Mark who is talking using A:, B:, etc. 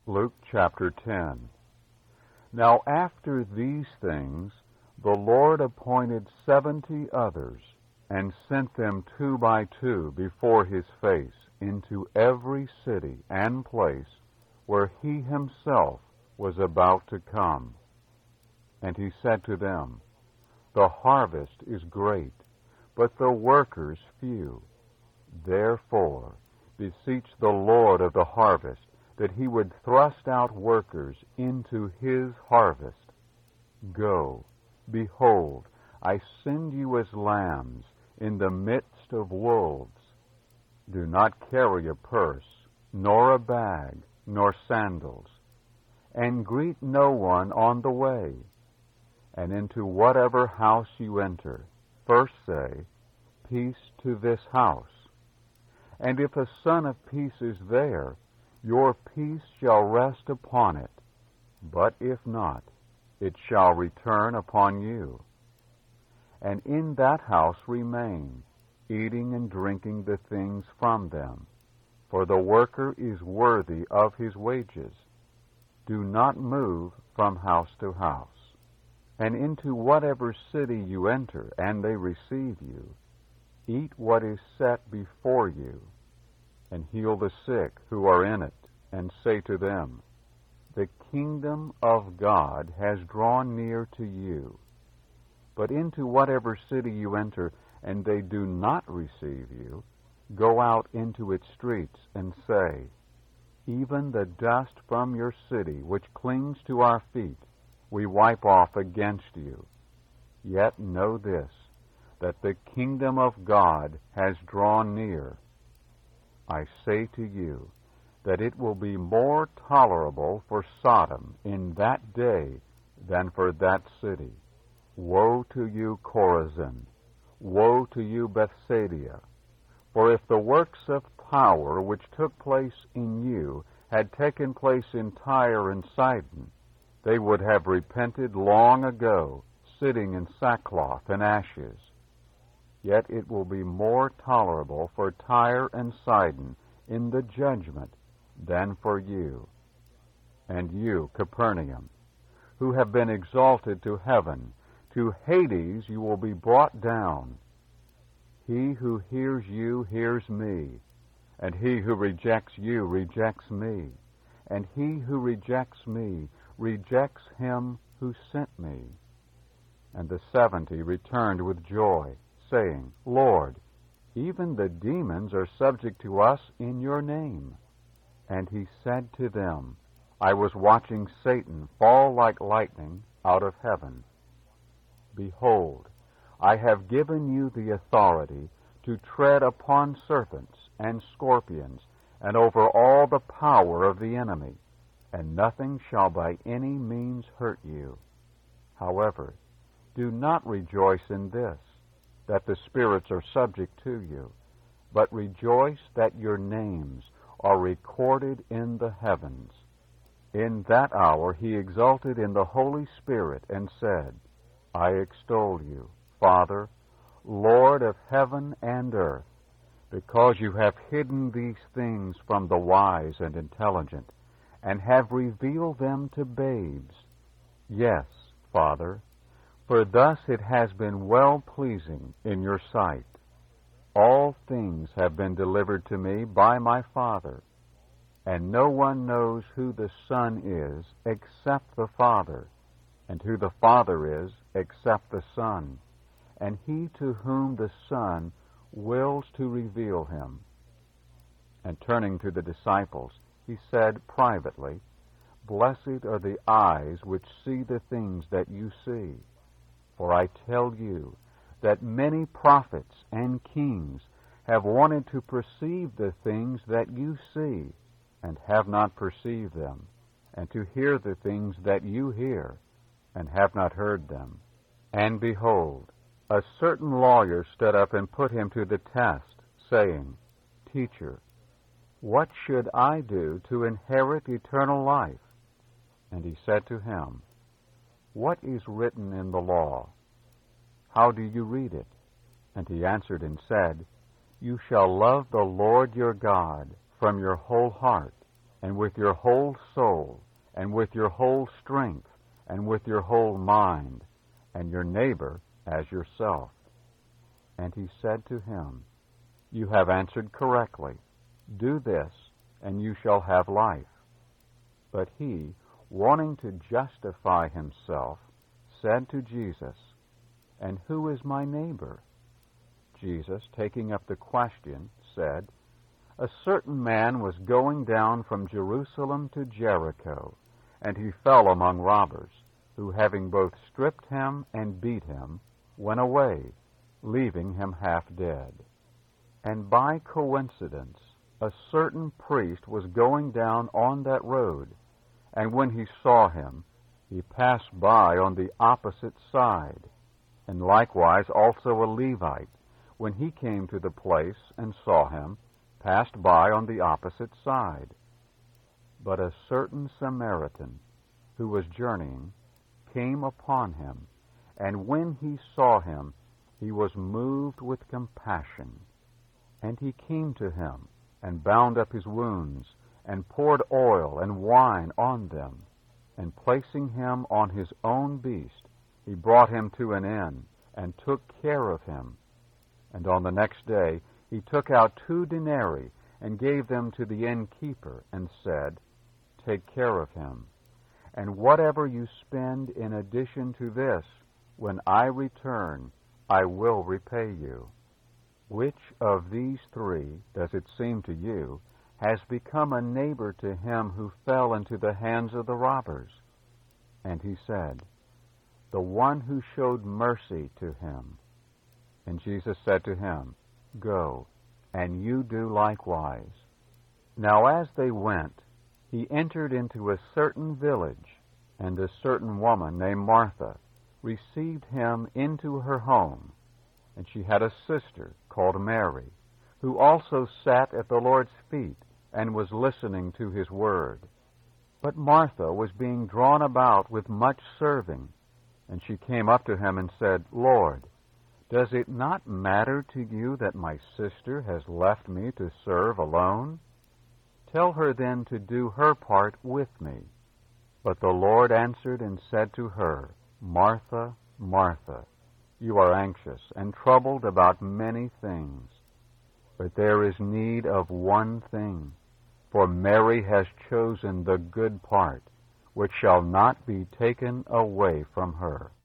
A: Luke chapter 10. Now after these things the Lord appointed 70 others, and sent them 2 by 2 before his face into every city and place where he himself was about to come. And he said to them, The harvest is great, but the workers few. Therefore beseech the Lord of the harvest that he would thrust out workers into his harvest. Go, behold, I send you as lambs in the midst of wolves. Do not carry a purse, nor a bag, nor sandals, and greet no one on the way. And into whatever house you enter, first say, Peace to this house. And if a son of peace is there, your peace shall rest upon it, but if not, it shall return upon you. And in that house remain, eating and drinking the things from them, for the worker is worthy of his wages. Do not move from house to house. And into whatever city you enter, and they receive you, eat what is set before you, and heal the sick who are in it, and say to them, The kingdom of God has drawn near to you. But into whatever city you enter, and they do not receive you, go out into its streets, and say, Even the dust from your city, which clings to our feet, we wipe off against you. Yet know this, that the kingdom of God has drawn near. I say to you that it will be more tolerable for Sodom in that day than for that city. Woe to you, Chorazin! Woe to you, Bethsaida! For if the works of power which took place in you had taken place in Tyre and Sidon, they would have repented long ago, sitting in sackcloth and ashes. Yet it will be more tolerable for Tyre and Sidon in the judgment than for you. And you, Capernaum, who have been exalted to heaven, to Hades you will be brought down. He who hears you hears me, and he who rejects you rejects me, and he who rejects me rejects him who sent me. And the 70 returned with joy, saying, Lord, even the demons are subject to us in your name. And he said to them, I was watching Satan fall like lightning out of heaven. Behold, I have given you the authority to tread upon serpents and scorpions, and over all the power of the enemy, and nothing shall by any means hurt you. However, do not rejoice in this, that the spirits are subject to you, but rejoice that your names are recorded in the heavens. In that hour he exulted in the Holy Spirit and said, I extol you, Father, Lord of heaven and earth, because you have hidden these things from the wise and intelligent, and have revealed them to babes. Yes, Father, for thus it has been well-pleasing in your sight. All things have been delivered to me by my Father, and no one knows who the Son is except the Father, and who the Father is except the Son, and he to whom the Son wills to reveal him. And turning to the disciples, he said privately, Blessed are the eyes which see the things that you see. For I tell you that many prophets and kings have wanted to perceive the things that you see, and have not perceived them, and to hear the things that you hear, and have not heard them. And behold, a certain lawyer stood up and put him to the test, saying, Teacher, what should I do to inherit eternal life? And he said to him, What is written in the law? How do you read it? And he answered and said, You shall love the Lord your God from your whole heart, and with your whole soul, and with your whole strength, and with your whole mind, and your neighbor as yourself. And he said to him, You have answered correctly. Do this, and you shall have life. But he, wanting to justify himself, said to Jesus, And who is my neighbor? Jesus, taking up the question, said, A certain man was going down from Jerusalem to Jericho, and he fell among robbers, who, having both stripped him and beat him, went away, leaving him half dead. And by coincidence, a certain priest was going down on that road, and when he saw him, he passed by on the opposite side. And likewise also a Levite, when he came to the place and saw him, passed by on the opposite side. But a certain Samaritan, who was journeying, came upon him, and when he saw him, he was moved with compassion. And he came to him, and bound up his wounds, and poured oil and wine on them, and placing him on his own beast, he brought him to an inn, and took care of him. And on the next day he took out 2 denarii, and gave them to the innkeeper, and said, Take care of him, and whatever you spend in addition to this, when I return, I will repay you. Which of these 3, does it seem to you, has become a neighbor to him who fell into the hands of the robbers? And he said, The one who showed mercy to him. And Jesus said to him, Go, and you do likewise. Now as they went, he entered into a certain village, and a certain woman named Martha received him into her home. And she had a sister called Mary, who also sat at the Lord's feet and was listening to his word. But Martha was being drawn about with much serving, and she came up to him and said, Lord, does it not matter to you that my sister has left me to serve alone? Tell her then to do her part with me. But the Lord answered and said to her, Martha, Martha, you are anxious and troubled about many things, but there is need of one thing. For Mary has chosen the good part, which shall not be taken away from her.